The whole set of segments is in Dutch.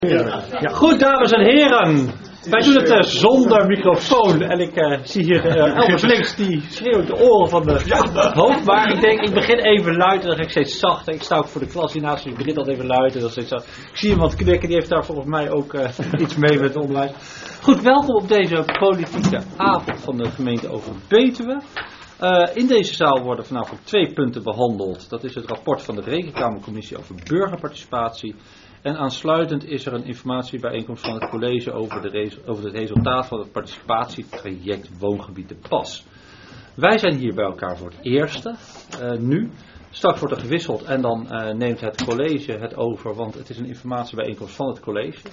Ja. Goed, dames en heren. Wij doen het zonder microfoon. En ik zie hier Elbers links die schreeuwt de oren van de hoofd. Maar ik denk, ik begin even luid. Dan ga ik steeds zachter. Ik sta ook voor de klas hiernaast. Dus ik begin altijd even luid. En dan steeds zacht. Ik zie iemand knikken. Die heeft daar volgens mij ook iets mee met het onderwijs. Goed, welkom op deze politieke avond van de gemeente Overbetuwe. In deze zaal worden vanavond 2 punten behandeld. Dat is het rapport van de Rekenkamercommissie over burgerparticipatie. En aansluitend is er een informatiebijeenkomst van het college over het resultaat van het participatietraject Woongebied de Pas. Wij zijn hier bij elkaar voor het eerste, nu. Straks wordt er gewisseld en dan neemt het college het over, want het is een informatiebijeenkomst van het college.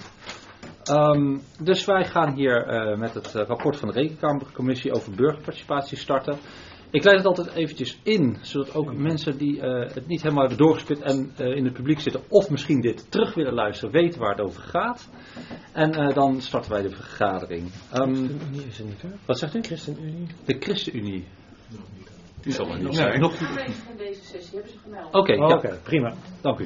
Dus wij gaan hier met het rapport van de Rekenkamercommissie over burgerparticipatie starten. Ik leid het altijd eventjes in, zodat ook mensen die het niet helemaal hebben doorgespit en in het publiek zitten, of misschien dit terug willen luisteren, weten waar het over gaat. En dan starten wij de vergadering. ChristenUnie is er niet, hè? Wat zegt u? ChristenUnie? De ChristenUnie. Die zal er niet zijn. zijn. Nog van deze sessie hebben ze gemeld. Oké, prima. Dank u.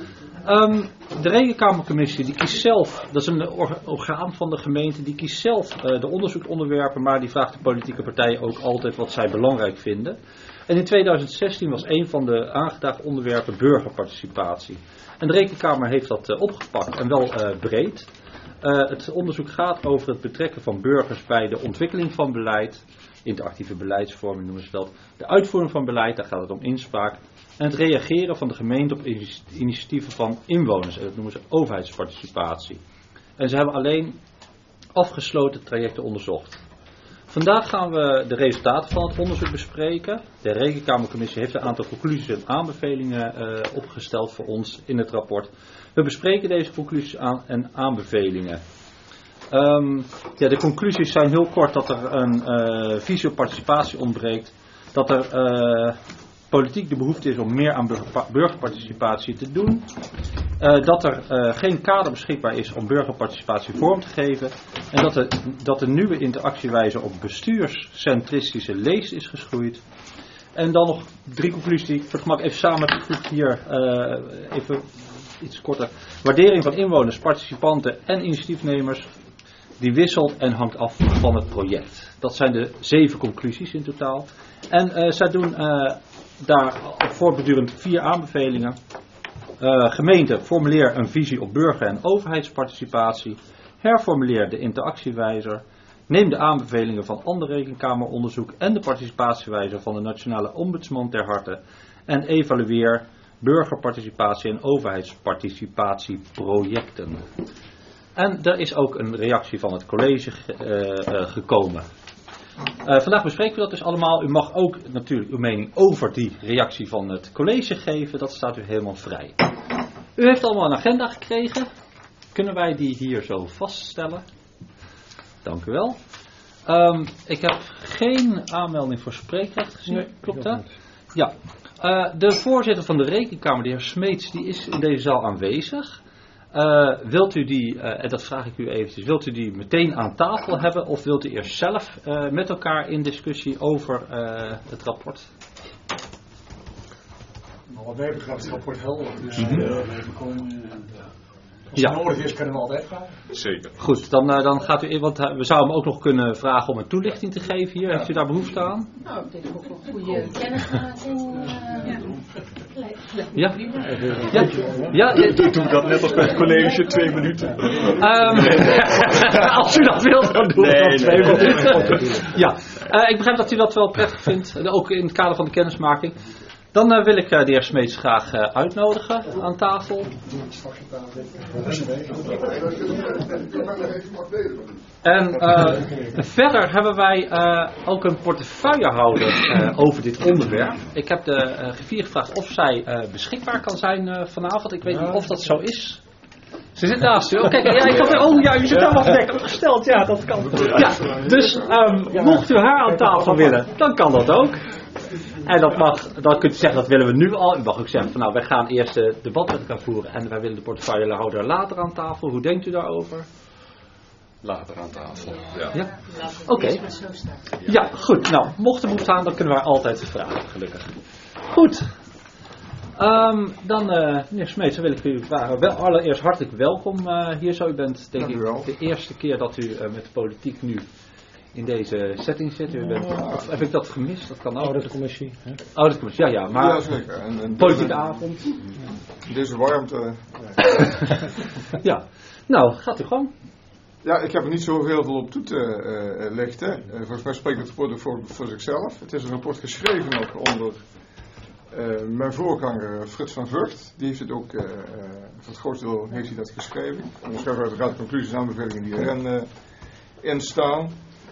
De Rekenkamercommissie die kiest zelf, dat is een orgaan van de gemeente, die kiest zelf de onderzoeksonderwerpen, maar die vraagt de politieke partijen ook altijd wat zij belangrijk vinden. En in 2016 was een van de aangedragen onderwerpen burgerparticipatie. En de Rekenkamer heeft dat opgepakt en wel breed. Het onderzoek gaat over het betrekken van burgers bij de ontwikkeling van beleid, interactieve beleidsvorming noemen ze dat, de uitvoering van beleid, daar gaat het om inspraak, en het reageren van de gemeente op initiatieven van inwoners, en dat noemen ze overheidsparticipatie. En ze hebben alleen afgesloten trajecten onderzocht. Vandaag gaan we de resultaten van het onderzoek bespreken. De Rekenkamercommissie heeft een aantal conclusies en aanbevelingen opgesteld voor ons in het rapport. We bespreken deze conclusies en aanbevelingen. De conclusies zijn heel kort dat er een visie op participatie ontbreekt. Dat er politiek de behoefte is om meer aan burgerparticipatie te doen. Dat er geen kader beschikbaar is om burgerparticipatie vorm te geven. En dat de nieuwe interactiewijze op bestuurscentristische leest is geschoeid. En dan nog 3 conclusies die ik voor het gemak even samen heb gevoegd hier. Even iets korter. Waardering van inwoners, participanten en initiatiefnemers. Die wisselt en hangt af van het project. Dat zijn de 7 conclusies in totaal. En zij doen daar voortbedurend 4 aanbevelingen. Gemeente, formuleer een visie op burger- en overheidsparticipatie. Herformuleer de interactiewijzer. Neem de aanbevelingen van ander rekenkameronderzoek en de participatiewijzer van de Nationale Ombudsman ter harte. En evalueer burgerparticipatie en overheidsparticipatieprojecten. En er is ook een reactie van het college gekomen. Vandaag bespreken we dat dus allemaal. U mag ook natuurlijk uw mening over die reactie van het college geven. Dat staat u helemaal vrij. U heeft allemaal een agenda gekregen. Kunnen wij die hier zo vaststellen? Dank u wel. Ik heb geen aanmelding voor spreekrecht gezien. Nee, klopt dat? Ja. De voorzitter van de Rekenkamer, de heer Smeets, die is in deze zaal aanwezig. Wilt u die, en dat vraag ik u eventjes, wilt u die meteen aan tafel hebben of wilt u eerst zelf met elkaar in discussie over het rapport? Nou, wat mij betreft is het rapport helder, dus even komen. Als het nodig is, kunnen we altijd vragen. Zeker. Goed, dan gaat u in, want we zouden hem ook nog kunnen vragen om een toelichting te geven hier. Heeft u daar behoefte aan? Nou, ik denk ook wel goede kennismaking. Ja? Doe dat net als bij het college, 2 minuten. Als u dat wilt, dan doen we dat 2 minuten. Nee. Ja, ik begrijp dat u dat wel prettig vindt, ook in het kader van de kennismaking. Dan wil ik de heer Smeets graag uitnodigen aan tafel. En verder hebben wij ook een portefeuillehouder over dit onderwerp. Ik heb de griffier gevraagd of zij beschikbaar kan zijn vanavond. Ik weet niet of dat zo is. Ze zit naast u. Oh, kijk, ja, je zit daar wel verdekt opgesteld. Ja, dat kan. Ja, dus mocht u haar aan tafel willen, dan kan dat ook. En dan kunt u zeggen, dat willen we nu al. U mag ook zeggen, van, nou, wij gaan eerst het debat met elkaar voeren en wij willen de portefeuillehouder later aan tafel. Hoe denkt u daarover? Later aan tafel. Ja? Oké. Ja, goed. Nou, mocht er behoefte aan, dan kunnen wij altijd vragen, gelukkig. Goed. Dan, meneer Smeets, dan wil ik u vragen. Allereerst hartelijk welkom hier zo. U bent denk ik de eerste keer dat u met de politiek nu in deze setting zit. Of heb ik dat gemist? Dat kan ook. Auditcommissie. Auditcommissie, ja. Maar ja, zeker. En politieke avond. Deze warmte. Ja. Nou, gaat u gewoon. Ja, ik heb er niet zo heel veel op toe te lichten. Volgens mij spreekt het rapport voor zichzelf. Het is een rapport geschreven nog onder mijn voorganger Frits van Vught. Die heeft het ook, voor het grootste deel heeft hij dat geschreven. Onderschrijf uiteraard de conclusies en aanbevelingen die erin in staan.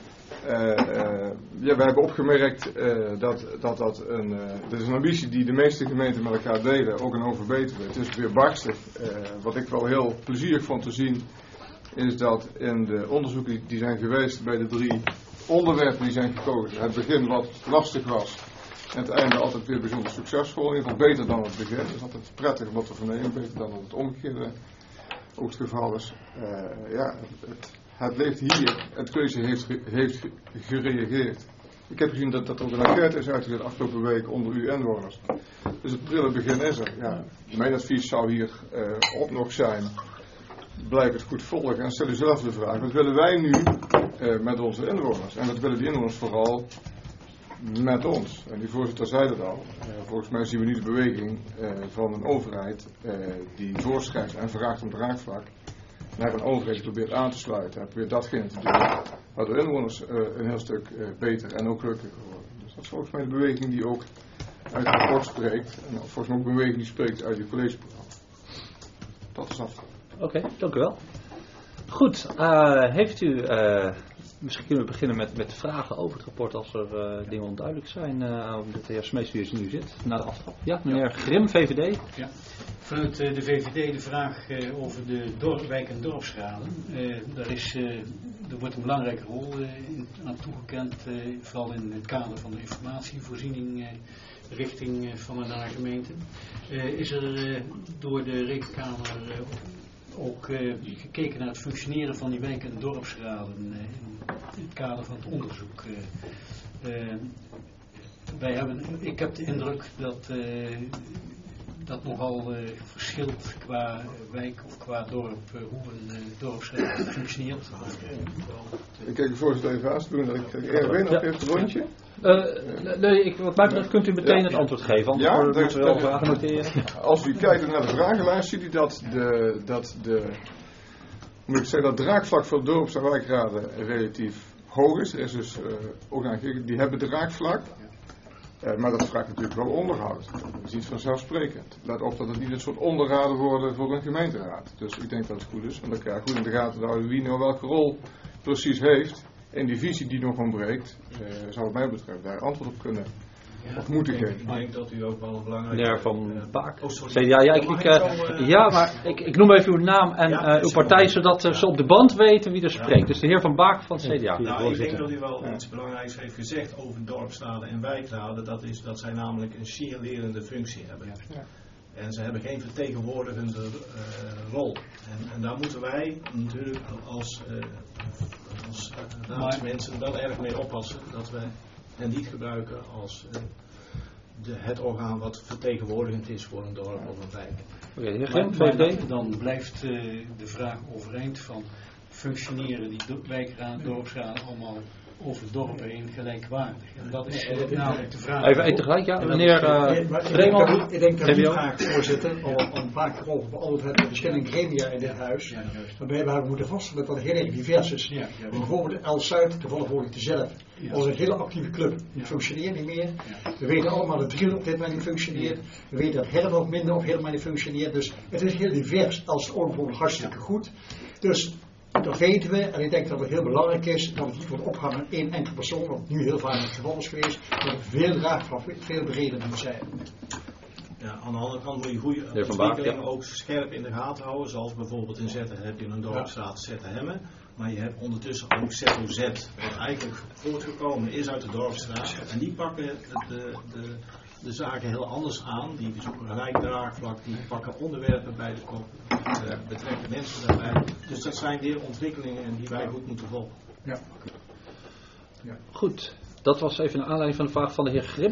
Ja, we hebben opgemerkt dat is een ambitie die de meeste gemeenten met elkaar delen, ook in Overbetuwe. Het is weer barstig. Wat ik wel heel plezierig vond te zien, is dat in de onderzoeken die zijn geweest bij de 3 onderwerpen die zijn gekozen, het begin wat lastig was en het einde altijd weer bijzonder succesvol. In ieder geval beter dan het begin. Dat is altijd prettig om wat te vernemen, beter dan dat het omgekeerde ook het geval is. Ja, het leeft hier. Het college heeft gereageerd. Ik heb gezien dat er ook een enquête is uitgezet afgelopen week onder uw inwoners. Dus het prille begin is er. Ja, mijn advies zou hier op nog zijn. Blijf het goed volgen en stel jezelf de vraag. Wat willen wij nu met onze inwoners? En wat willen die inwoners vooral met ons? En die voorzitter zei dat al. Volgens mij zien we nu de beweging van een overheid die voorschrijft en vraagt om draagvlak naar een overheid die probeert aan te sluiten en probeert datgene te doen waardoor inwoners een heel stuk beter en ook gelukkiger worden. Dus dat is volgens mij de beweging die ook uit het rapport spreekt en volgens mij ook een beweging die spreekt uit uw collegeprogramma. Dat is af. Oké, dank u wel. Goed, heeft u, misschien kunnen we beginnen met vragen over het rapport als er dingen onduidelijk zijn, omdat de heer Smeets hier nu zit, na de aftrap. Ja, meneer Grim, VVD. Ja. Vanuit de VVD de vraag over de wijk- en dorpsraden. Er wordt een belangrijke rol aan toegekend, vooral in het kader van de informatievoorziening richting van en naar gemeenten. Is er door de Rekenkamer ook gekeken naar het functioneren van die wijk- en dorpsraden in het kader van het onderzoek? Ik heb de indruk dat nogal verschilt qua wijk of qua dorp hoe een dorpsraad functioneert. Ik kijk de voorzitter even aan te doen dat ik Erwin nog even het rondje. Wat mij betreft kunt u meteen het antwoord geven, anders moeten we wel vragen noteren. Als u kijkt naar de vragenlijst, ziet u dat draagvlak voor dorps- en wijkraden relatief hoog is. Er is dus ook aangekeken, die hebben draagvlak. Maar dat vraagt natuurlijk wel onderhoud. Dat is niet vanzelfsprekend. Let op dat het niet een soort onderraden worden voor een gemeenteraad. Dus ik denk dat het goed is om elkaar goed in de gaten te houden wie nou welke rol precies heeft. En die visie die nog ontbreekt, zou wat mij betreft daar antwoord op kunnen of moeten geven. Ik denk dat u ook wel een belangrijke... Meneer Van Baak. Ik noem even uw naam en uw partij, zodat ze op de band weten wie er spreekt. Dus de heer Van Baak van het CDA. Nou, ik denk dat u wel iets belangrijks heeft gezegd over dorpsraden en wijkraden. Dat zij namelijk een signaleerende functie hebben. Ja. En ze hebben geen vertegenwoordigende rol. En daar moeten wij natuurlijk als raadsmensen wel erg mee oppassen. Dat we hen niet gebruiken als het orgaan wat vertegenwoordigend is voor een dorp of een wijk. Maar dan blijft de vraag overeind van functioneren die wijkraden, dorpsraden allemaal over dorpen heen gelijkwaardig. En dat is namelijk de vraag. Even tegelijk, ja. Meneer Vreeman. Ik denk dat die vraag, voorzitter, al een paar keer over beantwoord hebben de verschillende gremia in dit huis. Waarbij we hebben moeten vaststellen dat het heel erg divers is. Bijvoorbeeld L-Zuid, toevallig hoor ik het zelf. Als een hele actieve club. Die functioneert niet meer. We weten allemaal dat Driel op dit moment niet functioneert. We weten dat Hermel minder of helemaal niet functioneert. Dus het is heel divers. Als ook bijvoorbeeld hartstikke goed. Dus dat weten we, en ik denk dat het heel belangrijk is dat het niet wordt opgehangen aan één enkele persoon, wat nu heel vaak het geval is geweest, dat het veel draagvlak, veel breder moet zijn. Ja, aan de andere kant moet je goede ontwikkelingen ook scherp in de gaten houden, zoals bijvoorbeeld in Zetten heb je een dorpsraad Zettenhemmen, maar je hebt ondertussen ook ZOZ, wat eigenlijk voortgekomen is uit de dorpsraad, en die pakken de zaken heel anders aan, die zoeken rijk draagvlak, die pakken onderwerpen bij de kop, betrekken mensen daarbij. Dus dat zijn weer ontwikkelingen die wij goed moeten volgen. Ja. Goed, dat was even een aanleiding van de vraag van de heer Grim.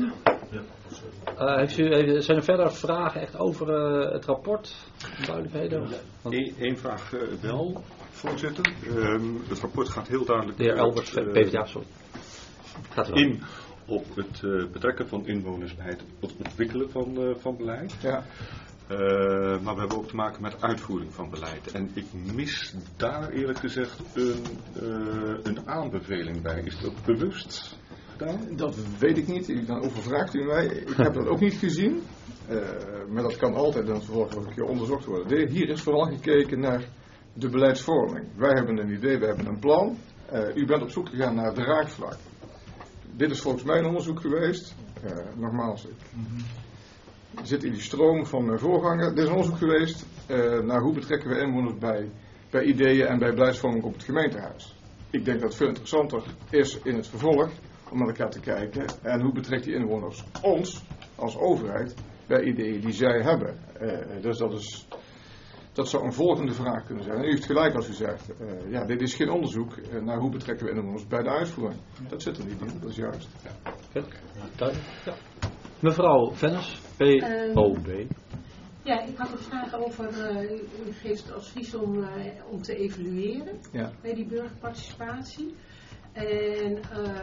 Zijn er verder vragen echt over het rapport? Duidelijkheden? Eén vraag wel, voorzitter. Het rapport gaat heel duidelijk De heer Elbers, PvdA, sorry. Gaat in op het betrekken van inwoners bij het ontwikkelen van beleid. Ja. Maar we hebben ook te maken met uitvoering van beleid. En ik mis daar eerlijk gezegd een aanbeveling bij. Is dat bewust gedaan? Dat weet ik niet. Dan overvraagt u mij. Ik heb dat ook niet gezien. Maar dat kan altijd in het vervolg ook een keer onderzocht worden. Hier is vooral gekeken naar de beleidsvorming. Wij hebben een idee, wij hebben een plan. U bent op zoek gegaan naar het draagvlak. Dit is volgens mij een onderzoek geweest. Nogmaals, ik zit in die stroom van mijn voorganger. Dit is een onderzoek geweest naar hoe betrekken we inwoners bij ideeën en bij beleidsvorming op het gemeentehuis. Ik denk dat het veel interessanter is in het vervolg om naar elkaar te kijken en hoe betrekt die inwoners ons als overheid bij ideeën die zij hebben. Dus dat zou een volgende vraag kunnen zijn. En u heeft gelijk als u zegt, dit is geen onderzoek naar hoe betrekken we inwoners bij de uitvoering. Dat zit er niet in, dat is juist. Ja. Mevrouw Vennis, POB. Ja, ik had een vraag over, u geeft advies om te evalueren bij die burgerparticipatie. En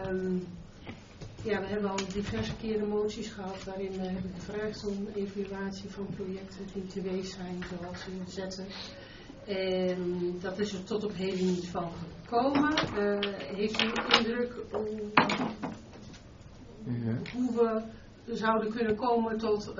we hebben al diverse keren moties gehad waarin we hebben gevraagd om evaluatie van projecten die teweeg zijn, zoals u het zette. En dat is er tot op heden niet van gekomen. Heeft u indruk hoe we zouden kunnen komen tot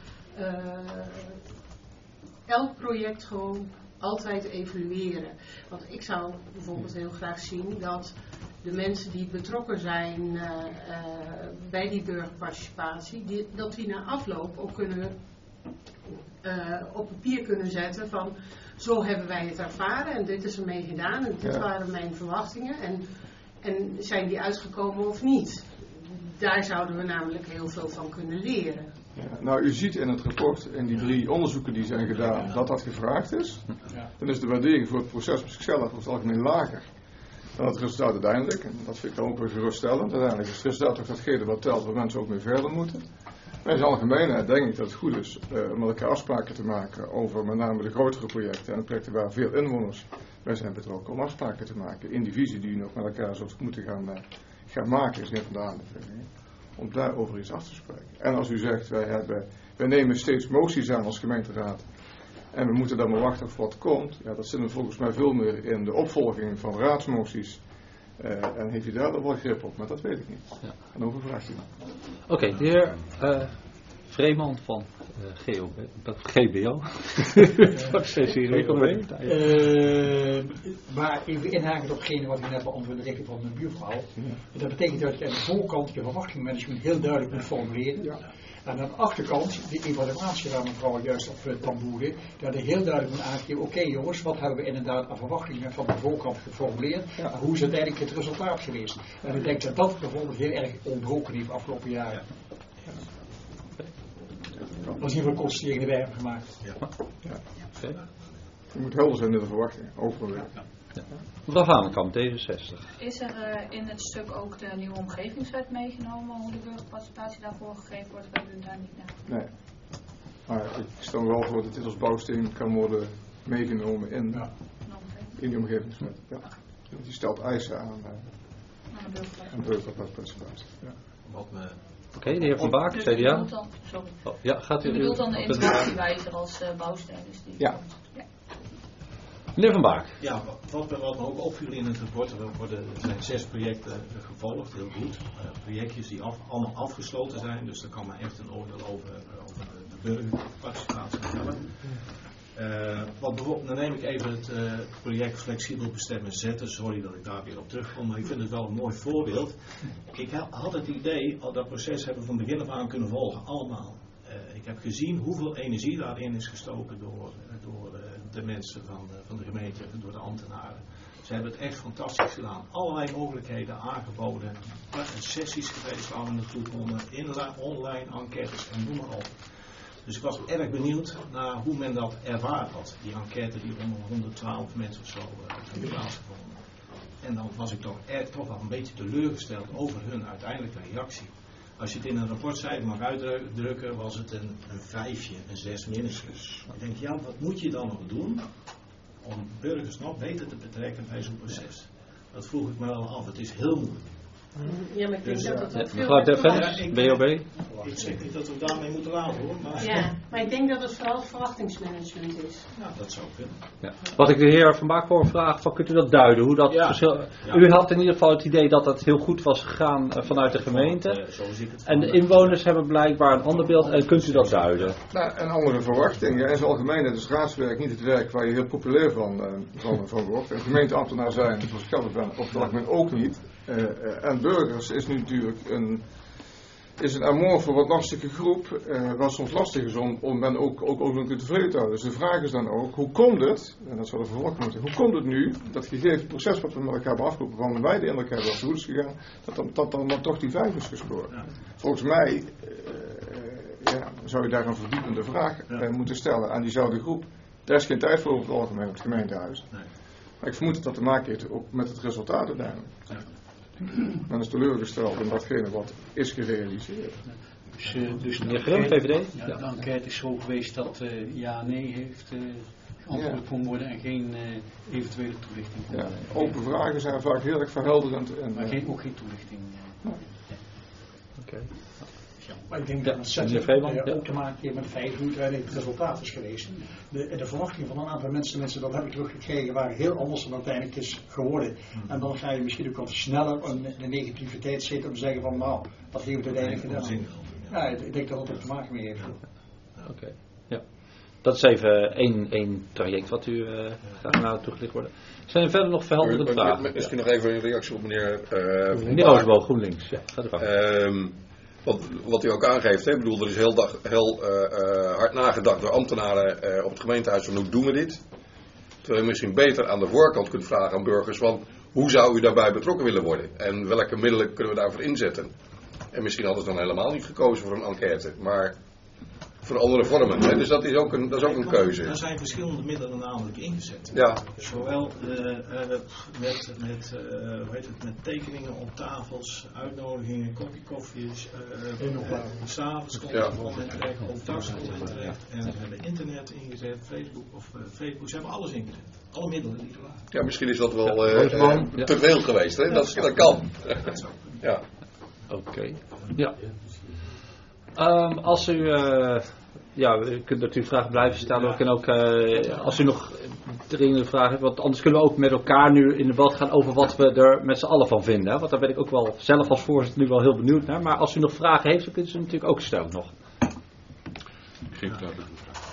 elk project gewoon altijd evalueren? Want ik zou bijvoorbeeld heel graag zien dat de mensen die betrokken zijn bij die burgerparticipatie, dat die na afloop ook kunnen op papier kunnen zetten van zo hebben wij het ervaren en dit is ermee gedaan en dit waren mijn verwachtingen en zijn die uitgekomen of niet? Daar zouden we namelijk heel veel van kunnen leren. Ja, nou, u ziet in het rapport, in die 3 onderzoeken die zijn gedaan, dat gevraagd is. Dan is de waardering voor het proces op zichzelf over het algemeen lager dan het resultaat uiteindelijk. En dat vind ik dan ook weer geruststellend. Uiteindelijk is het resultaat toch datgene wat telt, waar mensen ook mee verder moeten. Maar in zijn algemeenheid denk ik dat het goed is om met elkaar afspraken te maken over met name de grotere projecten en de projecten waar veel inwoners bij zijn betrokken, om afspraken te maken in die visie die u nog met elkaar zult moeten gaan maken, is een van de aanbevelingen, om daarover iets af te spreken. En als u zegt, wij nemen steeds moties aan als gemeenteraad en we moeten dan maar wachten op wat komt, dat zit er volgens mij veel meer in de opvolging van raadsmoties. En heeft u daar wel grip op, maar dat weet ik niet. Ja. En over vraagt u dan. Oké, de heer Vreeman van GBO. Maar even inhaken op hetgene wat ik net beantwoordde, de richting van mijn buurvrouw. Dat betekent dat je aan de voorkant je verwachtingmanagement heel duidelijk moet formuleren. Ja. En aan de achterkant, de evaluatie waar mevrouw juist op tamboerde, dat je heel duidelijk moet aangeven, oké jongens, wat hebben we inderdaad aan verwachtingen van de voorkant geformuleerd, en hoe is uiteindelijk het resultaat geweest. En ik denk dat dat bijvoorbeeld heel erg ontbroken heeft afgelopen jaren. Dat is in ieder geval constatering die wij hebben gemaakt. Je moet helder zijn in de verwachtingen, overal. Mevrouw Hanekamp, D66. Is er in het stuk ook de nieuwe omgevingswet meegenomen, hoe de burgerparticipatie daarvoor gegeven wordt, dat u daar niet naar? Nee. Maar ik stel wel voor dat dit als bouwsteen kan worden meegenomen in de omgevingswet. Ja. Die stelt eisen aan burgerparticipatie. Oké, de heer Van Baak, CDA. Gaat u bedoelt dan de introductiewijzer als bouwsteen? Dus die Meneer Van Baak. Ja, wat me ook opviel in het rapport, er zijn 6 projecten gevolgd, heel goed. Projectjes die allemaal afgesloten zijn, dus daar kan men echt een oordeel over de burgerparticipatie stellen. Dan neem ik even het project Flexibel Bestemmen Zetten, sorry dat ik daar weer op terugkom, maar ik vind het wel een mooi voorbeeld. Ik had het idee, dat proces hebben we van begin af aan kunnen volgen, allemaal. Ik heb gezien hoeveel energie daarin is gestoken door de mensen van de gemeente, door de ambtenaren. Ze hebben het echt fantastisch gedaan. Allerlei mogelijkheden aangeboden. Sessies geweest waar we naartoe konden. Online enquêtes en noem maar op. Dus ik was erg benieuwd naar hoe men dat ervaard had. Die enquête die onder 112 mensen of zo plaatsgevonden. En dan was ik toch wel een beetje teleurgesteld over hun uiteindelijke reactie. Als je het in een rapportcijfer mag uitdrukken, was het een 5, een 6 minstens. Ik denk, ja, wat moet je dan nog doen om burgers nog beter te betrekken bij zo'n proces? Dat vroeg ik me wel af. Het is heel moeilijk. Ja, maar ik denk dat het ook veel... Mevrouw Defens, BOB. Ik zeg niet dat we daarmee moeten laten hoor. Maar... Ja, maar ik denk dat het vooral verwachtingsmanagement is. Ja, dat zou kunnen. Ja. Wat ik de heer Van Baak voor vraag, van, kunt u dat duiden? Hoe dat verschil... U had in ieder geval het idee dat dat heel goed was gegaan vanuit de gemeente. En de inwoners hebben blijkbaar een ander beeld. En kunt u dat duiden? Nou, een andere verwachting. Ja, in zijn algemeenheid is raadswerk niet het werk waar je heel populair van wordt. En gemeenteambtenaar zijn, zoals ik zelf ben, op het algemeen ook niet. En burgers is nu natuurlijk een amorfe, wat lastige groep, wat soms lastig is om men ook tevreden te houden. Dus de vraag is dan ook, hoe komt het, en dat zal de verwachting moeten, hoe komt het nu, dat gegeven proces wat we met elkaar hebben afgelopen, waarvan wij de indruk hebben dat het goed is gegaan, dat dan toch die 5 is gescoord. Ja. Volgens mij zou je daar een verdiepende vraag moeten stellen aan diezelfde groep. Daar is geen tijd voor over het algemeen op het gemeentehuis. Nee. Maar ik vermoed dat dat te maken heeft ook met het resultaat uiteindelijk. Ja. Men is teleurgesteld in datgene wat is gerealiseerd. Dus de enquête is zo geweest dat ja-nee heeft antwoord kon worden en geen eventuele toelichting. Ja, open vragen zijn vaak heel erg verhelderend. Maar ook geen toelichting. Oké. Maar ik denk dat het ook te maken heeft met het feit hoe uiteindelijk het resultaat is geweest. De verwachtingen van een aantal mensen, dat heb ik teruggekregen, waren heel anders dan uiteindelijk is geworden. En dan ga je misschien ook wat sneller in de negativiteit zitten om te zeggen van nou, wat heeft het uiteindelijk gedaan. Ja, ik denk dat dat ook te maken mee heeft. Oké. Ja. Dat is even één traject wat u graag naar toegelicht worden. Zijn er verder nog verhelderende vragen? Misschien nog even een reactie op meneer Roosboog, GroenLinks. Ja, gaat u gang. Wat u ook aangeeft, hè? Ik bedoel, er is heel hard nagedacht door ambtenaren op het gemeentehuis van hoe doen we dit. Terwijl je misschien beter aan de voorkant kunt vragen aan burgers van hoe zou u daarbij betrokken willen worden en welke middelen kunnen we daarvoor inzetten. En misschien hadden ze dan helemaal niet gekozen voor een enquête, maar voor andere vormen. Hè? Dus dat is ook een keuze. Er zijn verschillende middelen namelijk ingezet. Ja. Zowel met tekeningen op tafels, uitnodigingen, kopje koffies, s'avonds komt er terecht, op tax komt er terecht. En we hebben internet ingezet, Facebook, ze hebben alles ingezet. Alle middelen die er waren. Ja, misschien is dat wel te veel geweest, hè? Dat kan. Ja. Oké. Ja. Als u... u kunt natuurlijk vragen blijven stellen. En ook als u nog dringende vragen hebt. Want anders kunnen we ook met elkaar nu in debat gaan over wat we er met z'n allen van vinden. Hè? Want daar ben ik ook wel zelf als voorzitter nu wel heel benieuwd naar. Maar als u nog vragen heeft, dan kunt u ze natuurlijk ook stellen nog. Geef duidelijke vraag.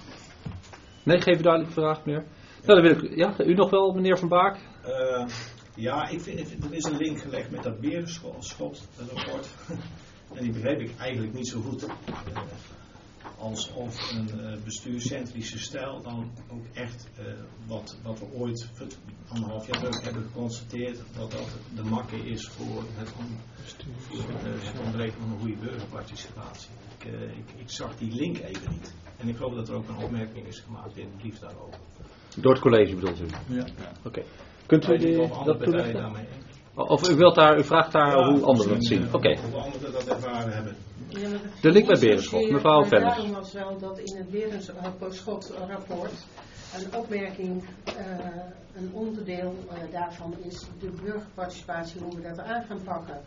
Nee, geef u duidelijke vraag, meneer. Nou, dan wil ik, ja, u nog wel, meneer Van Baak? Ja, ik vind er is een link gelegd met dat Berenschot-rapport. En die begreep ik eigenlijk niet zo goed. Alsof een bestuurscentrische stijl dan ook echt wat we ooit 1,5 jaar terug hebben geconstateerd, dat de makke is voor het ontbreken van een goede burgerparticipatie. Ik zag die link even niet. En ik geloof dat er ook een opmerking is gemaakt in de brief daarover. Door het college bedoelt u? Ja. Oké. Kunt u dat toelichten? Of u vraagt daar hoe anderen het zien? Oké. Hoe anderen dat ervaren hebben. Ja, de link bij Berenschot, mevrouw Vennis. Daarom was wel dat in het Berenschot-rapport een opmerking, een onderdeel daarvan is de burgerparticipatie, hoe we dat aan gaan pakken.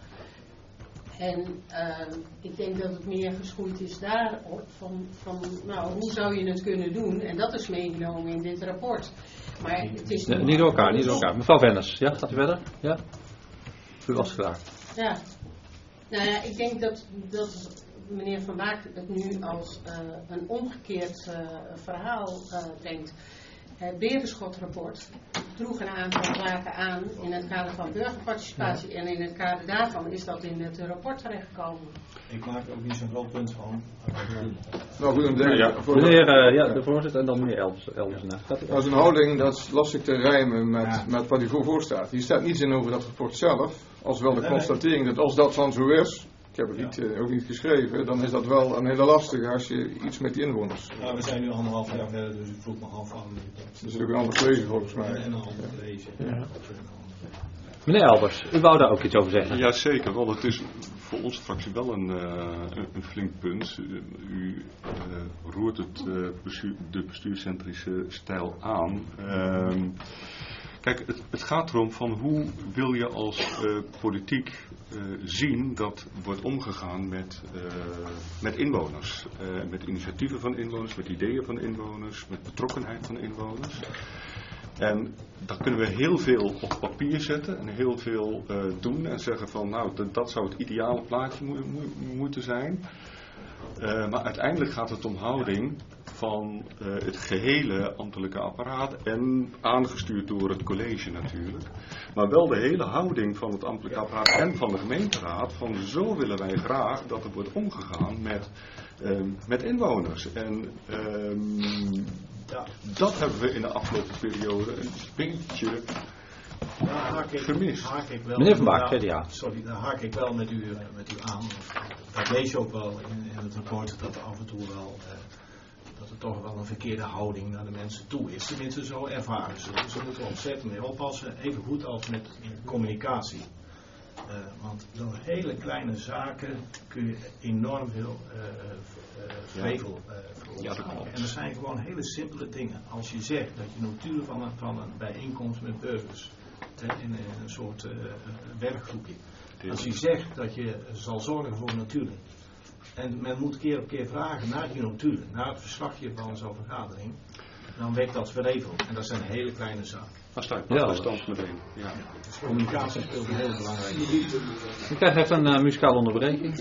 En ik denk dat het meer geschoeid is daarop van nou, hoe zou je het kunnen doen? En dat is meegenomen in dit rapport. Maar het is niet door elkaar. Mevrouw Vennis, ja, gaat u verder? Ja? U was klaar. Ja. Nou ja, ik denk dat meneer Van Baak het nu als een omgekeerd verhaal brengt. Het Berenschot-rapport droeg een aantal zaken aan in het kader van burgerparticipatie. Ja. En in het kader daarvan is dat in het rapport terechtgekomen. Ik maak er ook niet zo'n groot punt van. Nou goed, meneer de voorzitter en dan meneer Eldersen. Dat is een houding, dat is lastig te rijmen met wat hier voor staat. Hier staat niets in over dat rapport zelf, als wel de constatering dat als dat dan zo is, ik heb het ook niet geschreven, dan is dat wel een hele lastige als je iets met die inwoners. Nou, we zijn nu 1,5 jaar verder, dus ik vroeg me af aan. Dat is ook een ander college volgens mij. En een ander college. Ja. Meneer Elbers, u wou daar ook iets over zeggen? Jazeker, want het is voor onze fractie wel een flink punt. U roert de bestuurscentrische stijl aan. Kijk, het gaat erom van hoe wil je als politiek zien dat wordt omgegaan met inwoners. Met initiatieven van inwoners, met ideeën van inwoners, met betrokkenheid van inwoners. En dan kunnen we heel veel op papier zetten en heel veel doen en zeggen van nou, dat zou het ideale plaatje moeten zijn. Maar uiteindelijk gaat het om houding van het gehele ambtelijke apparaat en aangestuurd door het college natuurlijk. Maar wel de hele houding van het ambtelijke apparaat en van de gemeenteraad van zo willen wij graag dat er wordt omgegaan met inwoners. En dat hebben we in de afgelopen periode een beetje gemist. Meneer Van Baak, CDA. Sorry, daar haak ik wel met u aan. Dat lees je ook wel in het rapport dat er af en toe wel dat er toch wel een verkeerde houding naar de mensen toe is. Tenminste, zo ervaren ze. Dus daar moeten we ontzettend mee oppassen. Even goed als met communicatie. Want door hele kleine zaken kun je enorm veel vrevel veroorzaken. En er zijn gewoon hele simpele dingen. Als je zegt dat je notulen van een bijeenkomst met burgers in een soort werkgroepje. Als je zegt dat je zal zorgen voor notulen. En men moet keer op keer vragen naar die notulen, naar het verslagje van zo'n vergadering. Dan wekt dat vrevel. En dat zijn hele kleine zaken. Afstand meteen. Ja. Dus communicatie speelt een heel belangrijke rol. Ik krijg even een muzikale onderbreking.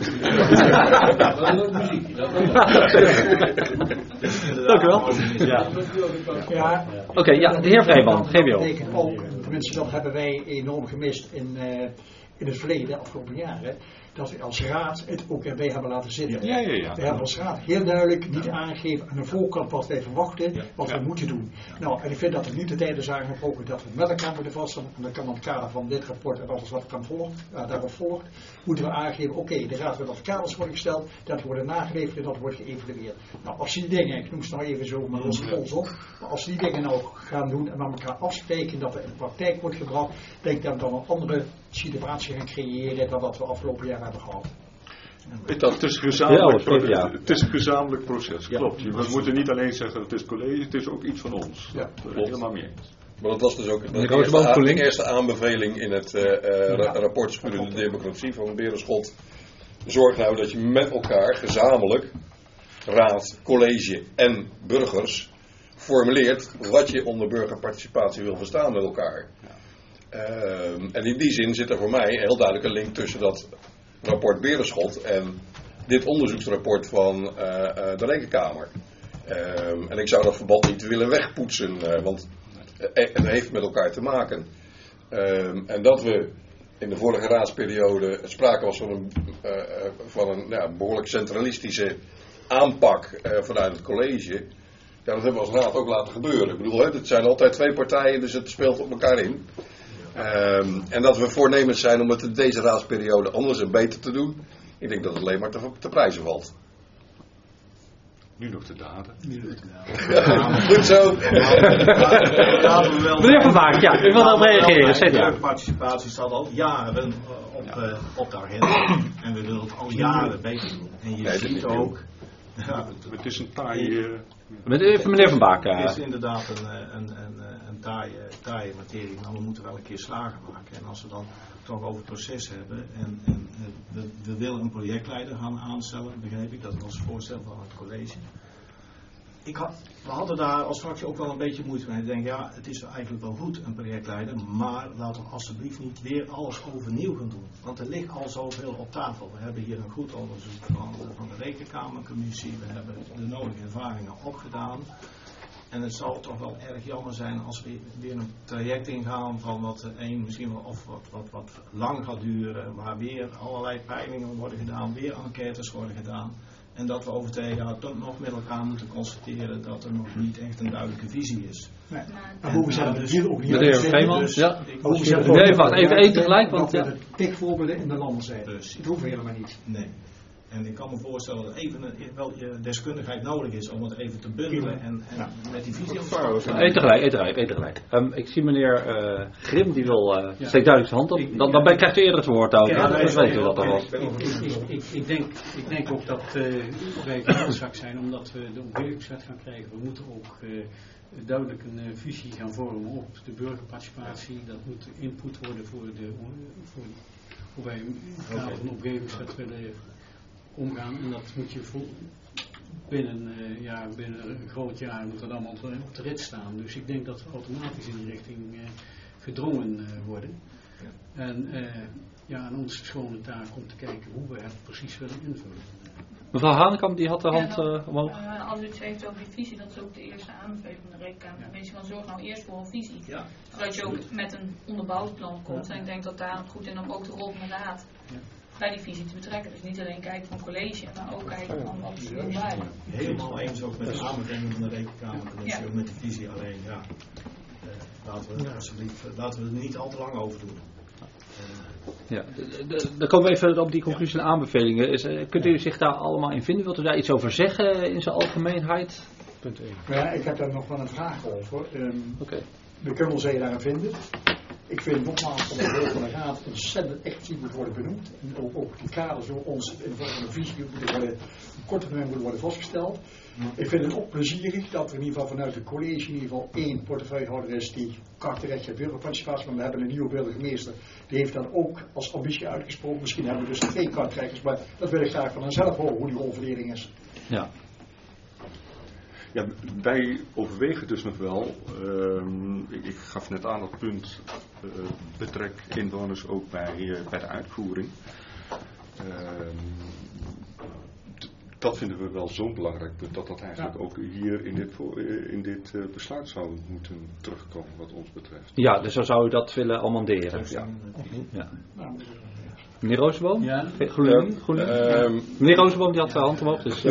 Dank u wel. Ja. Oké, de heer Vreeman, GBO. Tenminste, dat hebben wij enorm gemist in het verleden, de afgelopen jaren. Dat we als raad het ook erbij hebben laten zitten. Ja. We hebben als raad heel duidelijk niet aangegeven aan de voorkant wat wij verwachten, wat we moeten doen. Nou, en ik vind dat er nu de tijden zijn gebroken dat we met elkaar moeten vaststellen. En dan kan in het kader van dit rapport en alles wat daarop volgt, moeten we aangeven, oké, de raad wil dat kaders worden gesteld, dat worden nageleverd en dat wordt geëvalueerd. Nou, als die dingen, ik noem ze nou even zo, maar onze pols op, maar als die dingen nou gaan doen en met elkaar afspreken dat het in de praktijk wordt gebracht, denk ik dat we dan een andere situatie gaan creëren dan wat we afgelopen jaar hebben gehad. Het is een gezamenlijk proces, klopt. We moeten niet alleen zeggen het is college, het is ook iets van ons. Ja, helemaal mee eens. Maar dat was dus ook de eerste aanbeveling in het rapport Spurende Democratie van Berenschot. Zorg nou dat je met elkaar gezamenlijk, raad, college en burgers, formuleert wat je onder burgerparticipatie wil verstaan met elkaar. En in die zin zit er voor mij een heel duidelijke link tussen dat rapport Berenschot en dit onderzoeksrapport van de Rekenkamer. En ik zou dat verband niet willen wegpoetsen, want het heeft met elkaar te maken. En dat we in de vorige raadsperiode sprake was van een behoorlijk centralistische aanpak vanuit het college. Ja, dat hebben we als raad ook laten gebeuren. Ik bedoel, het zijn altijd twee partijen, dus het speelt op elkaar in. En dat we voornemens zijn om het in deze raadsperiode anders en beter te doen. Ik denk dat het alleen maar te prijzen valt. Nu nog de daden. Goed zo. Meneer Van Baak, ja, u wil daarop reageren. De participatie staat al jaren op de agenda. En we willen het al jaren beter doen. En je ziet ook... Het is een taai... Meneer Van Baak. Het is inderdaad een taaie materie, maar we moeten wel een keer slagen maken. En als we dan toch over het proces hebben en we willen een projectleider gaan aanstellen, begreep ik, dat was het voorstel van het college. We hadden daar als fractie ook wel een beetje moeite mee. Ik denk, ja, het is eigenlijk wel goed, een projectleider, maar laten we alsjeblieft niet weer alles overnieuw gaan doen. Want er ligt al zoveel op tafel. We hebben hier een goed onderzoek van de Rekenkamercommissie. We hebben de nodige ervaringen opgedaan. En het zal toch wel erg jammer zijn als we weer een traject ingaan van wat misschien wel wat lang gaat duren. Waar weer allerlei peilingen worden gedaan, weer enquêtes worden gedaan. En dat we over 2 jaar toch nog met elkaar moeten constateren dat er nog niet echt een duidelijke visie is. Nee. Maar hoe zijn het hier ook niet? Meneer Vreeman, ja. Even één tegelijk. Want de tikvoorbeelden in de landen zijn. Precies. Dat hoeven we helemaal niet. Nee. En ik kan me voorstellen dat wel je deskundigheid nodig is om het even te bundelen en met die visie aan te gaan. Eén tegelijk. Ik zie meneer Grim, die wil steekt duidelijk zijn hand op. Dan krijgt u eerder het woord ook. Dan weten we wat er was. Ik denk ook dat wij genoodzaakt zijn omdat we de omgevingswet gaan krijgen. We moeten ook duidelijk een visie gaan vormen op de burgerparticipatie. Dat moet input worden voor hoe wij in het kader van de omgevingswet willen omgaan. En dat moet je binnen een groot jaar moet dat allemaal op de rit staan. Dus ik denk dat we automatisch in die richting gedrongen worden. Ja. En aan ons de schone taak om te kijken hoe we het precies willen invullen. Mevrouw Hanekamp die had de hand omhoog. Als u het heeft over die visie, dat is ook de eerste aanbeveling van de Rekenkamer. Van zorg nou eerst voor een visie. Ja. Zodat je ook met een onderbouwd plan komt. En ik denk dat daar goed in om ook de rol van de Raad bij die visie te betrekken. Dus niet alleen kijken van college, maar ook kijken van wat ze doen bij. Helemaal eens ook met de aanbeveling van de Rekenkamercommissie, ook met de visie alleen. Laten we er niet al te lang over doen. Dan komen we even op die conclusie en aanbevelingen. Kunt u zich daar allemaal in vinden? Wilt u daar iets over zeggen in zijn algemeenheid? Punt 1. Ik heb daar nog wel een vraag over. We kunnen ons daarin vinden. Ik vind nogmaals dat de rol van de Raad ontzettend expliciet moet worden benoemd. En ook die kaders door ons in de vorm van een visie moeten worden, op korte termijn moeten worden vastgesteld. Ik vind het ook plezierig dat er in ieder geval vanuit het college in ieder geval 1 portefeuillehouder is die karakterrecht heeft burgerparticipatie. Maar we hebben een nieuwe burgemeester. Die heeft dan ook als ambitie uitgesproken. Misschien hebben we dus 2 karakterrechters. Maar dat wil ik graag van hen zelf horen hoe die rolverdeling is. Ja, wij overwegen dus nog wel, ik gaf net aan dat punt, betrek inwoners ook bij de uitvoering. Dat vinden we wel zo'n belangrijk punt, dat eigenlijk ook hier in dit besluit zou moeten terugkomen wat ons betreft. Ja, dus zo zou u dat willen amenderen. Ja. Meneer Rozenboom? Ja. GroenLinks? Meneer Rozenboom die had de hand omhoog. Dus,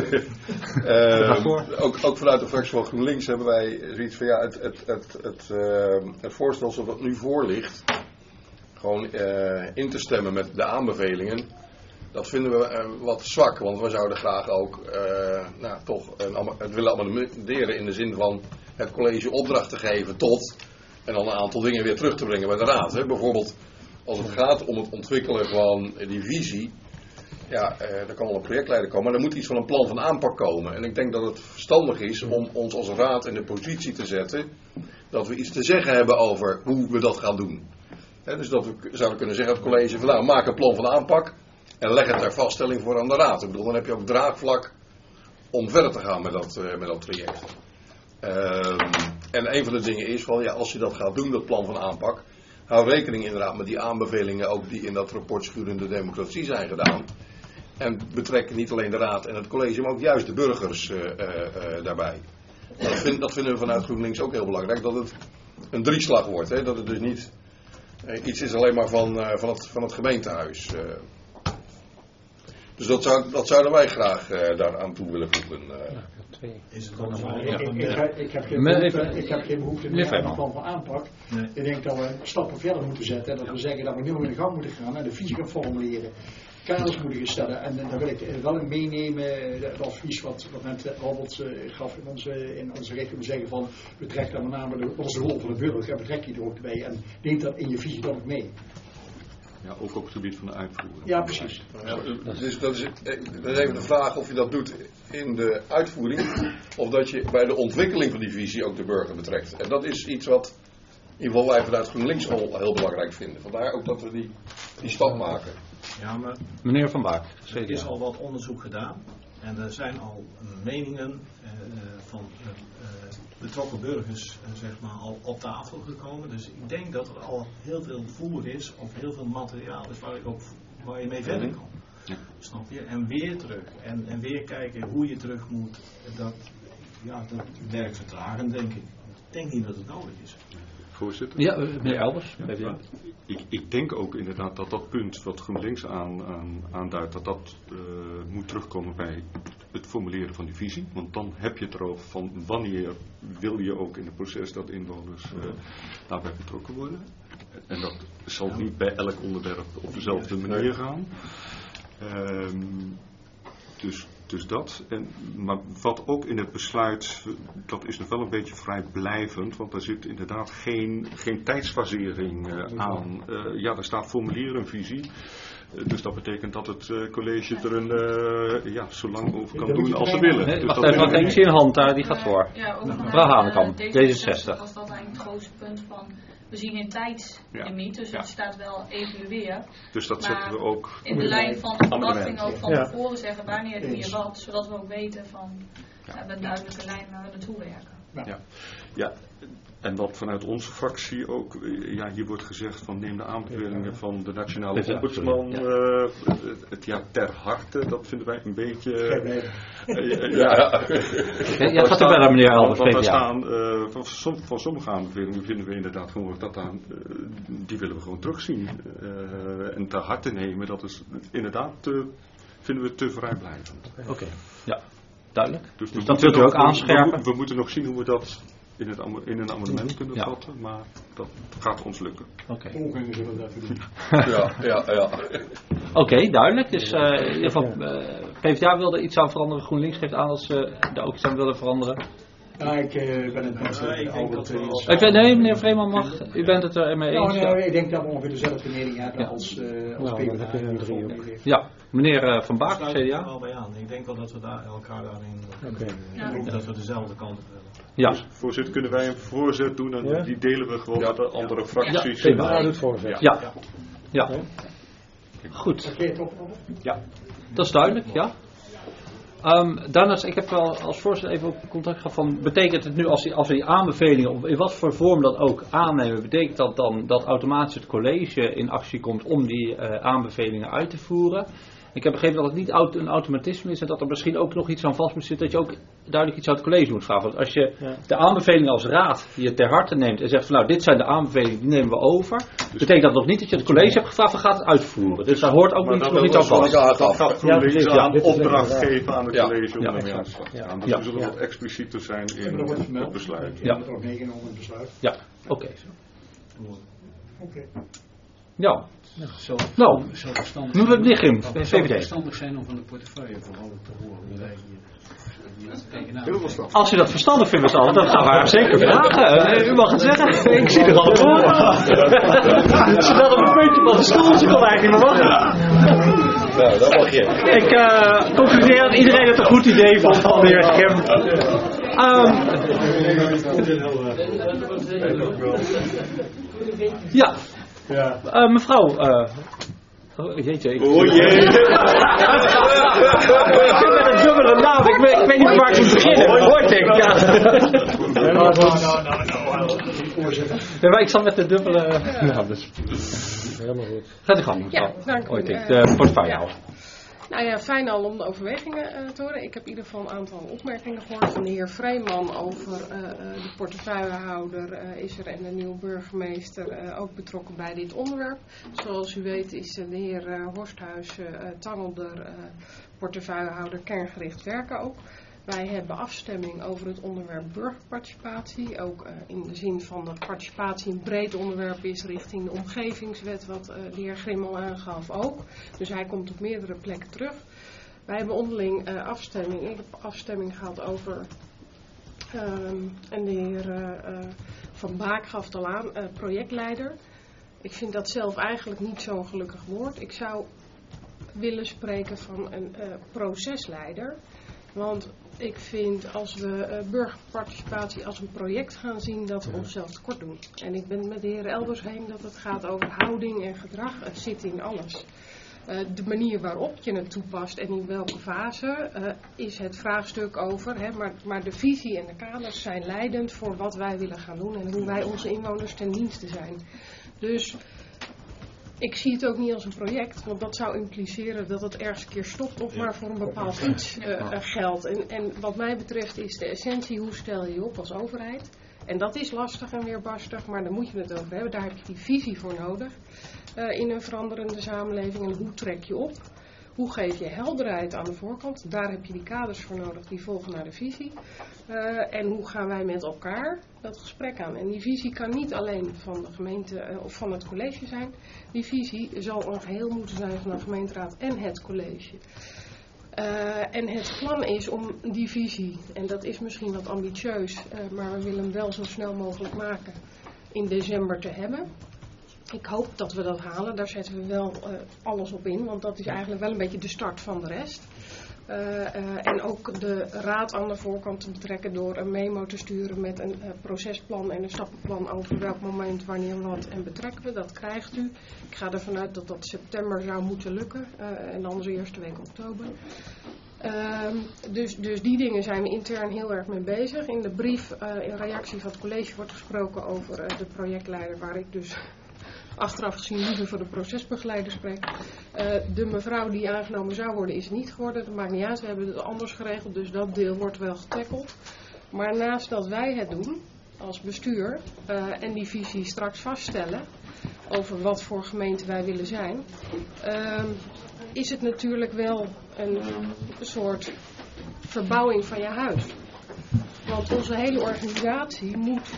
ook vanuit de fractie van GroenLinks hebben wij zoiets van het voorstel zoals het nu voor ligt, gewoon in te stemmen met de aanbevelingen. Dat vinden we wat zwak, want we zouden graag ook het willen amenderen in de zin van het college opdracht te geven tot en dan een aantal dingen weer terug te brengen bij de Raad. Hè. Bijvoorbeeld als het gaat om het ontwikkelen van die visie, er kan wel een projectleider komen, maar er moet iets van een plan van aanpak komen. En ik denk dat het verstandig is om ons als Raad in de positie te zetten dat we iets te zeggen hebben over hoe we dat gaan doen. Hè, dus dat we zouden kunnen zeggen aan het college, maak een plan van aanpak. En leg het ter vaststelling voor aan de Raad. Ik bedoel, dan heb je ook draagvlak om verder te gaan met dat traject. En een van de dingen is van, als je dat gaat doen, dat plan van aanpak, hou rekening inderdaad met die aanbevelingen ook die in dat rapport Schurende Democratie zijn gedaan. En betrek niet alleen de Raad en het college, maar ook juist de burgers daarbij. Dat vinden we vanuit GroenLinks ook heel belangrijk, dat het een drieslag wordt. Hè? Dat het dus niet iets is alleen maar van het gemeentehuis. Dus dat zouden wij graag daaraan toe willen voegen. Is het ik heb geen behoefte meer aan een plan van aanpak. Nee. Ik denk dat we stappen verder moeten zetten. En dat we zeggen dat we nu in de gang moeten gaan en de visie gaan formuleren. Kaders moeten stellen. En daar wil ik wel in meenemen. Het advies wat net Robert gaf in onze richting. Zeggen van betrek dan met name onze rol van de burger. Betrek je er ook bij. En neem dat in je visie dan ook mee. Ja, ook op het gebied van de uitvoering. Ja, precies. Dat is even de vraag of je dat doet in de uitvoering of dat je bij de ontwikkeling van die visie ook de burger betrekt. En dat is iets wat in ieder geval wij vanuit GroenLinks heel belangrijk vinden. Vandaar ook dat we die stap maken. Ja, maar meneer Van Baak. Er is al wat onderzoek gedaan en er zijn al meningen van betrokken burgers al op tafel gekomen. Dus ik denk dat er al heel veel voer is of heel veel materiaal is waar je mee verder kan. Ja. Snap je? En weer terug. En weer kijken hoe je terug moet. Dat werkt vertragen, denk ik. Ik denk niet dat het nodig is. Voorzitter? Ja, meneer Elbers. Ik denk ook inderdaad dat punt wat GroenLinks aanduidt, dat moet terugkomen bij het formuleren van die visie. Want dan heb je het erover van wanneer wil je ook in het proces dat inwoners daarbij betrokken worden. En dat zal niet bij elk onderwerp op dezelfde manier gaan. Dus dat. Maar wat ook in het besluit, dat is nog wel een beetje vrijblijvend, want er zit inderdaad geen tijdsfasering aan. Er staat formulier een visie. Dus dat betekent dat het college er zo lang over kan doen als ze willen. Nee, dus wacht even, want ik zie een hand daar, die gaat voor. Ja, ook mevrouw Hanekamp, D66. Was dat eigenlijk het grootste punt van, we zien geen tijdslimiet, dus Ja. het staat wel evalueren. Dus dat zetten we ook in de lijn van de verwachting ook van tevoren zeggen wanneer doe je wat, zodat we ook weten van, we hebben een duidelijke lijn waar we naartoe werken. Ja. En wat vanuit onze fractie ook, hier wordt gezegd van neem de aanbevelingen van de nationale ombudsman ter harte. Dat vinden wij een beetje... Ja, gaat er verder, meneer Elbers. Want daar staan, van sommige aanbevelingen vinden we inderdaad gewoon die willen we gewoon terugzien. En ter harte nemen, dat is inderdaad vinden we te vrijblijvend. Oké, ja, duidelijk. Dus dat wilt u ook aanscherpen? We moeten nog zien hoe we dat in een amendement kunnen vatten, maar dat gaat ons lukken. Oké. Oké, duidelijk. Dus in ieder geval, PvdA wilde iets aan veranderen. GroenLinks geeft aan dat ze er ook iets aan willen veranderen. Ja, ik ben het met eens. Nee, meneer Vreeman mag. U bent het er mee eens. Ik denk dat we ongeveer dezelfde mening hebben als PvdA. Ja, meneer Van Baak, CDA. Ik denk wel dat we elkaar daarin dat we dezelfde kant op willen. Ja. Dus, voorzitter, kunnen wij een voorzet doen en die delen we gewoon met de andere fracties. Ja, doet voorzet. Ja. Goed. Ja. Dat is duidelijk, ja. Daarnaast, ik heb wel als voorzitter even ook contact gehad van, betekent het nu als we die aanbevelingen, in wat voor vorm dat ook aannemen, betekent dat dan dat automatisch het college in actie komt om die aanbevelingen uit te voeren? Ik heb begrepen dat het niet een automatisme is en dat er misschien ook nog iets aan vast moet zitten, dat je ook duidelijk iets aan het college moet vragen. Want als je de aanbevelingen als raad die je ter harte neemt en zegt van dit zijn de aanbevelingen, die nemen we over, betekent dat nog niet dat je het college hebt gevraagd, we gaan het uitvoeren. Dus daar hoort ook nog iets aan vast. Dat gaat GroenLinks aan opdracht geven aan het college om ermee aan de slag te gaan. Dus we zullen wat explicieter zijn in het besluit. Ja, dat wordt meegenomen in het besluit. Ja, oké. Ja. Nou, noem het lichaam, VVD. Het zou verstandig zijn om van de portefeuille vooral te horen hoe wij hier als u dat verstandig vindt, dan gaan we haar zeker vragen. U mag het zeggen. Ik zie er al voor. Ze dat op een puntje van de stoel, ze kon eigenlijk niet meer wachten. Nou, dat mag je. Ik concludeer dat iedereen het een goed idee vond van de heer Schim. Mevrouw. Jeetje. Oh jee. Ik zit met een dubbele naam. Ik weet niet waar ik moet beginnen. Hoort ik. Ja, maar ik zat met de dubbele naam. Dus. Helemaal goed. Gaat u gang, mevrouw. Ja, dank u. De portefeuille. Nou ja, fijn al om de overwegingen te horen. Ik heb in ieder geval een aantal opmerkingen gehoord van de heer Vreeman over de portefeuillehouder is er en de nieuwe burgemeester ook betrokken bij dit onderwerp. Zoals u weet is de heer Horsthuis Tangelder portefeuillehouder kerngericht werken ook. Wij hebben afstemming over het onderwerp burgerparticipatie. Ook in de zin van dat participatie een breed onderwerp is richting de omgevingswet, wat de heer Grimmel aangaf ook. Dus hij komt op meerdere plekken terug. Wij hebben onderling afstemming. Ik heb afstemming gehad over, en de heer Van Baak gaf het al aan, projectleider. Ik vind dat zelf eigenlijk niet zo'n gelukkig woord. Ik zou willen spreken van een procesleider. Want ik vind als we burgerparticipatie als een project gaan zien, dat we onszelf tekort doen. En ik ben met de heer Elbers heen dat het gaat over houding en gedrag. Het zit in alles. De manier waarop je het toepast en in welke fase is het vraagstuk over. Hè, maar de visie en de kaders zijn leidend voor wat wij willen gaan doen en hoe wij onze inwoners ten dienste zijn. Dus ik zie het ook niet als een project, want dat zou impliceren dat het ergens een keer stopt of maar voor een bepaald iets geldt. En wat mij betreft is de essentie, hoe stel je je op als overheid? En dat is lastig en weerbarstig, maar daar moet je het over hebben. Daar heb je die visie voor nodig in een veranderende samenleving. En hoe trek je op? Hoe geef je helderheid aan de voorkant? Daar heb je die kaders voor nodig, die volgen naar de visie. En hoe gaan wij met elkaar dat gesprek aan? En die visie kan niet alleen van de gemeente of van het college zijn. Die visie zal een geheel moeten zijn van de gemeenteraad en het college. En het plan is om die visie, en dat is misschien wat ambitieus, maar we willen hem wel zo snel mogelijk maken, in december te hebben. Ik hoop dat we dat halen, daar zetten we wel alles op in, want dat is eigenlijk wel een beetje de start van de rest. En ook de raad aan de voorkant te betrekken door een memo te sturen met een procesplan en een stappenplan over welk moment, wanneer, wat en betrekken we. Dat krijgt u. Ik ga ervan uit dat dat september zou moeten lukken en anders de eerste week oktober. Dus die dingen zijn we intern heel erg mee bezig. In de brief in reactie van het college wordt gesproken over de projectleider, waar ik dus achteraf gezien liever voor de procesbegeleider spreek. De mevrouw die aangenomen zou worden is niet geworden. Dat maakt niet uit, we hebben het anders geregeld, dus dat deel wordt wel getackeld. Maar naast dat wij het doen als bestuur en die visie straks vaststellen over wat voor gemeente wij willen zijn, is het natuurlijk wel een soort verbouwing van je huis. Want onze hele organisatie moet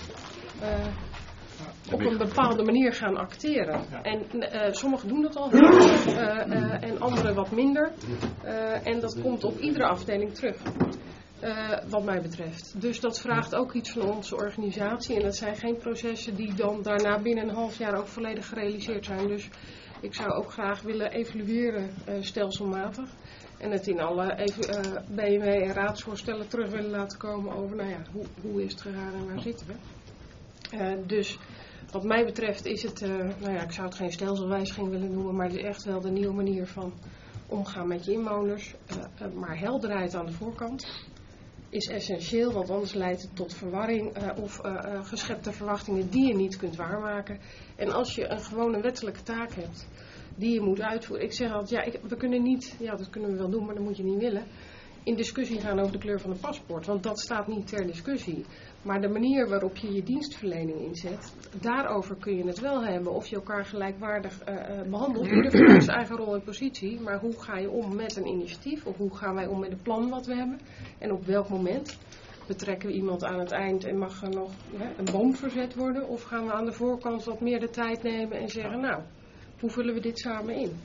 op een bepaalde manier gaan acteren. En sommigen doen dat al heel goed en anderen wat minder. En dat komt op iedere afdeling terug. Wat mij betreft. Dus dat vraagt ook iets van onze organisatie. En dat zijn geen processen die dan daarna binnen een half jaar ook volledig gerealiseerd zijn. Dus ik zou ook graag willen evalueren stelselmatig. En het in alle BMW en raadsvoorstellen terug willen laten komen over, nou ja, hoe is het gegaan en waar zitten we. Dus wat mij betreft is het, nou ja, ik zou het geen stelselwijziging willen noemen, maar het is echt wel de nieuwe manier van omgaan met je inwoners. Maar helderheid aan de voorkant is essentieel, want anders leidt het tot verwarring of geschepte verwachtingen die je niet kunt waarmaken. En als je een gewone wettelijke taak hebt die je moet uitvoeren. Ik zeg altijd, we kunnen niet, ja dat kunnen we wel doen, maar dat moet je niet willen, in discussie gaan over de kleur van een paspoort. Want dat staat niet ter discussie. Maar de manier waarop je je dienstverlening inzet, daarover kun je het wel hebben. Of je elkaar gelijkwaardig behandelt. Ieder heeft zijn eigen rol en positie. Maar hoe ga je om met een initiatief? Of hoe gaan wij om met het plan wat we hebben? En op welk moment betrekken we iemand aan het eind en mag er nog een boom verzet worden? Of gaan we aan de voorkant wat meer de tijd nemen en zeggen, nou, hoe vullen we dit samen in?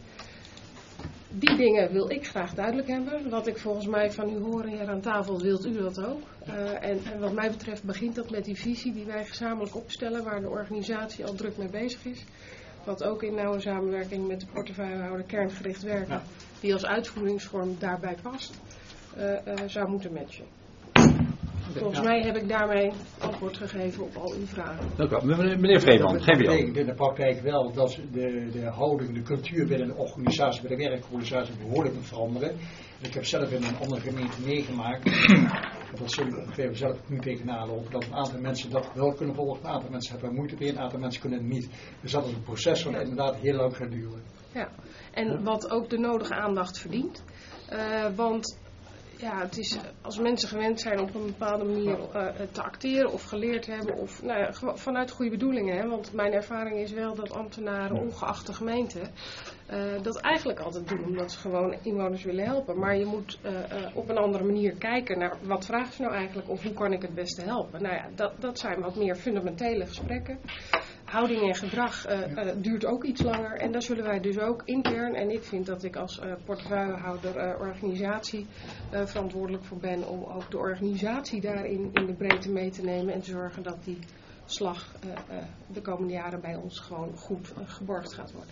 Die dingen wil ik graag duidelijk hebben. Wat ik volgens mij van u hoor hier aan tafel, wilt u dat ook. En wat mij betreft begint dat met die visie die wij gezamenlijk opstellen, waar de organisatie al druk mee bezig is. Wat ook in nauwe samenwerking met de portefeuillehouder kerngericht werken, die als uitvoeringsvorm daarbij past, zou moeten matchen. Volgens mij heb ik daarmee antwoord gegeven op al uw vragen. Dank u wel. Meneer Vreeman, dat betekent in de praktijk wel dat de houding, de cultuur binnen de organisatie, bij de werkorganisatie behoorlijk moet veranderen. Ik heb zelf in een andere gemeente meegemaakt, dat zul ik ongeveer zelf nu tegenaan lopen, dat een aantal mensen dat wel kunnen volgen, een aantal mensen hebben er moeite mee, een aantal mensen kunnen het niet. Dus dat is een proces wat inderdaad heel lang gaat duren. Ja, en wat ook de nodige aandacht verdient. Want ja, het is als mensen gewend zijn op een bepaalde manier te acteren of geleerd hebben of nou ja, vanuit goede bedoelingen. Hè, want mijn ervaring is wel dat ambtenaren, ongeacht de gemeente, dat eigenlijk altijd doen omdat ze gewoon inwoners willen helpen. Maar je moet op een andere manier kijken naar wat vragen ze nou eigenlijk of hoe kan ik het beste helpen. Nou ja, dat zijn wat meer fundamentele gesprekken. Houding en gedrag duurt ook iets langer en daar zullen wij dus ook intern, en ik vind dat ik als portefeuillehouder organisatie verantwoordelijk voor ben om ook de organisatie daarin in de breedte mee te nemen en te zorgen dat die slag de komende jaren bij ons gewoon goed geborgd gaat worden.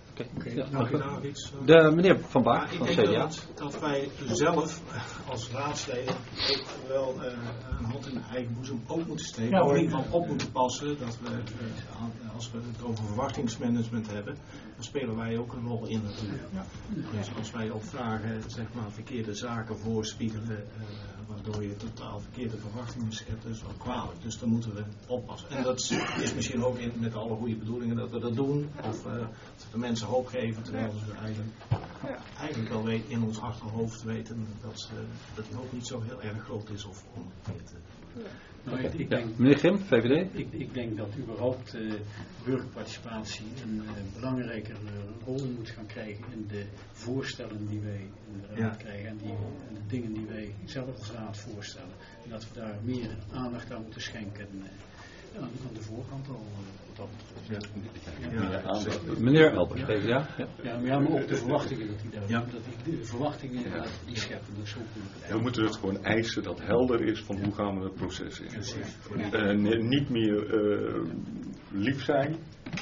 De meneer Van Baak van CDA. Ik denk dat wij zelf als raadsleden ook wel een hand in de eigen boezem ook moeten steken. Ja, of in ieder geval op moeten passen dat we, als we het over verwachtingsmanagement hebben, dan spelen wij ook een rol in natuurlijk. Ja. Dus als wij op vragen zeg maar verkeerde zaken voorspiegelen, waardoor je totaal verkeerde verwachtingen schept, dat is wel kwalijk. Dus daar moeten we oppassen. En dat is misschien ook met alle goede bedoelingen dat we dat doen. Of dat de mensen hoop geven, terwijl ze eigenlijk wel in ons achterhoofd weten dat die hoop niet zo heel erg groot is of omgekeerd. Meneer Grim, VVD? Ik denk dat überhaupt burgerparticipatie een belangrijkere rol moet gaan krijgen in de voorstellen die wij in de raad krijgen en de dingen die wij zelf als raad voorstellen. En dat we daar meer aandacht aan moeten schenken. aan de voorkant al. Meneer Elbers, PvdA. Maar ook de verwachtingen dat die verwachtingen die scheppen. Dat is ook we moeten het gewoon eisen dat helder is van hoe gaan we het proces in. Niet meer lief zijn.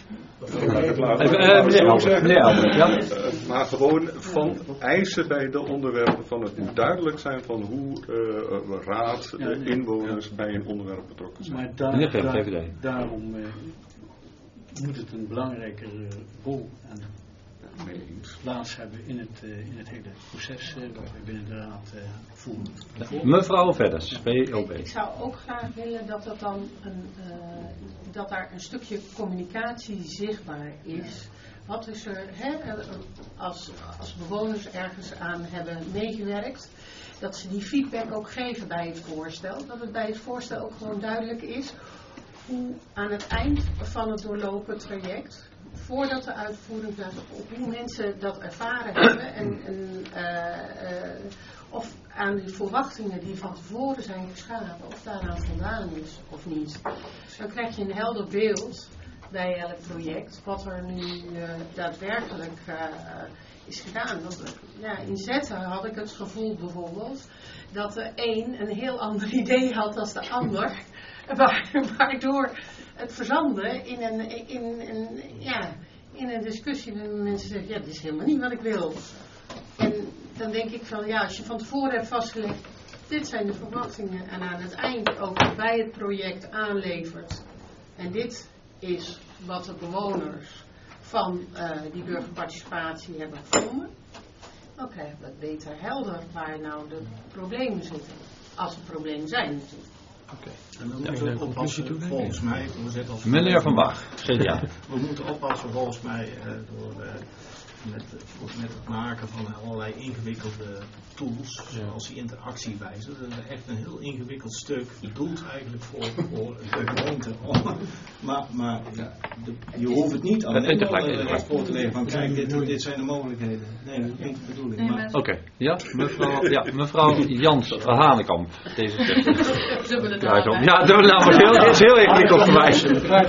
Maar gewoon van eisen bij de onderwerpen van het moet duidelijk zijn van hoe raad, de inwoners bij een onderwerp betrokken zijn. Maar daarom moet het een belangrijkere rol en plaats hebben in het hele proces waar we binnen de raad voeren. Mevrouw Verders, VOB. Ik zou ook graag willen dat dat dan dat daar een stukje communicatie zichtbaar is. Wat is er, als bewoners ergens aan hebben meegewerkt, dat ze die feedback ook geven bij het voorstel. Dat het bij het voorstel ook gewoon duidelijk is hoe aan het eind van het doorlopen traject, voordat de uitvoering gaat, hoe mensen dat ervaren hebben en of aan die verwachtingen die van tevoren zijn geschapen, of daaraan voldaan is of niet. Dan krijg je een helder beeld bij elk project wat er nu daadwerkelijk is gedaan. Want, in Zetten had ik het gevoel bijvoorbeeld dat de een heel ander idee had dan de ander. Waardoor het verzandde in een discussie met mensen zeggen, dit is helemaal niet wat ik wil. En dan denk ik van, als je van tevoren hebt vastgelegd, dit zijn de verwachtingen en aan het eind ook bij het project aanlevert. En dit is wat de bewoners van die burgerparticipatie hebben gevonden. Dan krijgen we het beter helder waar nou de problemen zitten. Als er problemen zijn natuurlijk. En we moeten oppassen, volgens mij. Meneer Van Bach, CDA. We moeten oppassen, volgens mij, met het maken van allerlei ingewikkelde tools, zoals die interactiewijzer. Dat is echt een heel ingewikkeld stuk, bedoeld eigenlijk voor de gemeente. Maar je hoeft het niet alleen maar voor te leggen van kijk, dit zijn de mogelijkheden. Nee, dat is niet de bedoeling. Oké, mevrouw Jans Hanekamp, deze dubbele naam is heel ingewikkeld voor mij.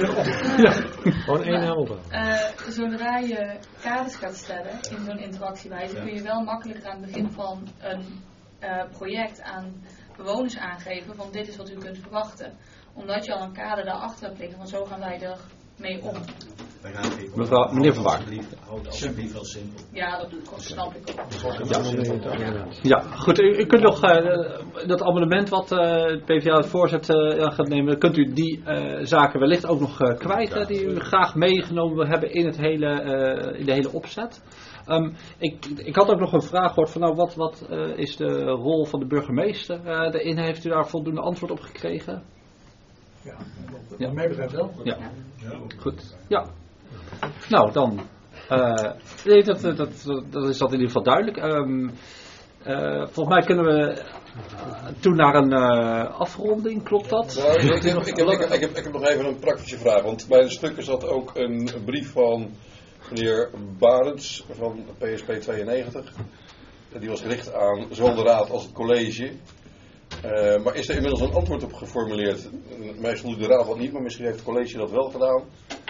Gewoon één naam op. Zodra je kaders gaat stellen in zo'n interactiewijze, kun je wel makkelijker aan het begin van een project aan bewoners aangeven van dit is wat u kunt verwachten. Omdat je al een kader daarachter hebt liggen van zo gaan wij er mee om. Meneer Van Baak. Houd alsjeblieft wel simpel. Ja, dat snap ik ook. Ja, goed. U kunt nog dat amendement wat het PvdA het voorzet gaat nemen, kunt u die zaken wellicht ook nog kwijt, die u graag meegenomen wil hebben in de hele opzet. Ik had ook nog een vraag gehoord van wat is de rol van de burgemeester daarin? Heeft u daar voldoende antwoord op gekregen? Wat mij betreft wel. Ja. Goed. Ja. Nou, dan nee, dat is dat in ieder geval duidelijk. Volgens mij kunnen we toe naar een afronding, klopt dat? Nou, ik heb nog even een praktische vraag, want bij de stukken zat ook een brief van meneer Barends van PSP 92. Die was gericht aan zowel de raad als het college. Maar is er inmiddels een antwoord op geformuleerd? Meestal doet de raad dat niet, maar misschien heeft het college dat wel gedaan.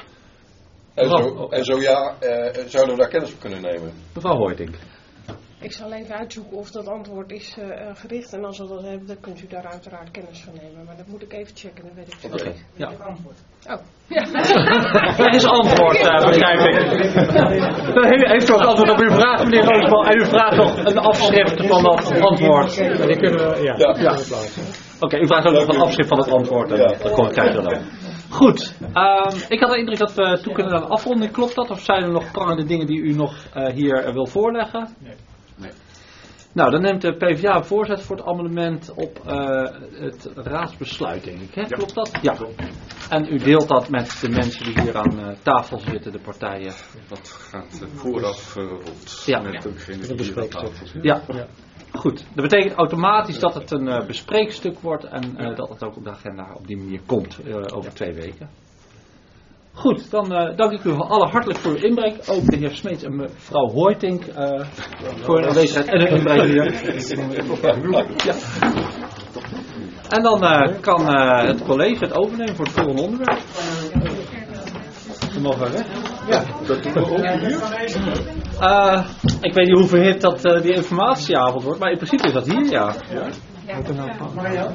En zo ja, zouden we daar kennis van kunnen nemen? Mevrouw Hoijtink. Ik zal even uitzoeken of dat antwoord is gericht. En als we dat hebben, dan kunt u daar uiteraard kennis van nemen. Maar dat moet ik even checken, dat weet ik zo. Oké. Ja. Oh. Ja. Er is antwoord, begrijp ik. Heeft u ook antwoord op uw vraag, meneer Roosbal? En u vraagt nog een afschrift van dat antwoord. Die kunnen we, ja. Oké, u vraagt ook nog een afschrift van het antwoord. Dan kom ik krijgen dan. Goed, ik had de indruk dat we toe kunnen naar een afronding. Klopt dat? Of zijn er nog prangende dingen die u nog hier wil voorleggen? Nee. Nou, dan neemt de PvdA voorzet voor het amendement op het raadsbesluit, denk ik. Hè? Ja. Klopt dat? Ja. En u deelt dat met de mensen die hier aan tafel zitten, de partijen. Dat gaat vooraf rond. Ja. Met degene die hier aan tafel zitten. Ja. Goed, dat betekent automatisch dat het een bespreekstuk wordt en dat het ook op de agenda op die manier komt over 2 weken. Goed, dan dank ik u allen hartelijk voor uw inbreng. Ook de heer Smeets en mevrouw Hoijtink voor hun aanwezigheid en hun inbreng hier. Ja. En dan kan het college het overnemen voor het volgende onderwerp. Nog wel weg? Ja. Dat doen we ook hier. Ik weet niet hoe verhit dat die informatieavond wordt, maar in principe is dat hier, ja.